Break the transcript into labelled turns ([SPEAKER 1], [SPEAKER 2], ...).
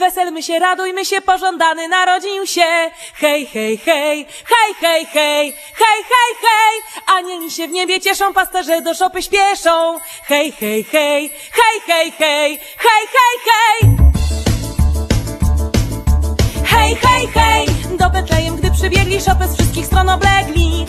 [SPEAKER 1] Weselmy się, radujmy się, pożądany narodził się. Hej, hej, hej, hej, hej, hej, hej, hej, hej. Anieli się w niebie cieszą, pasterze do szopy śpieszą. Hej, hej, hej, hej, hej, hej, hej, hej, hej. Hej, hej, hej, do Betlejem, gdy przybiegli, szopę z wszystkich stron oblegli.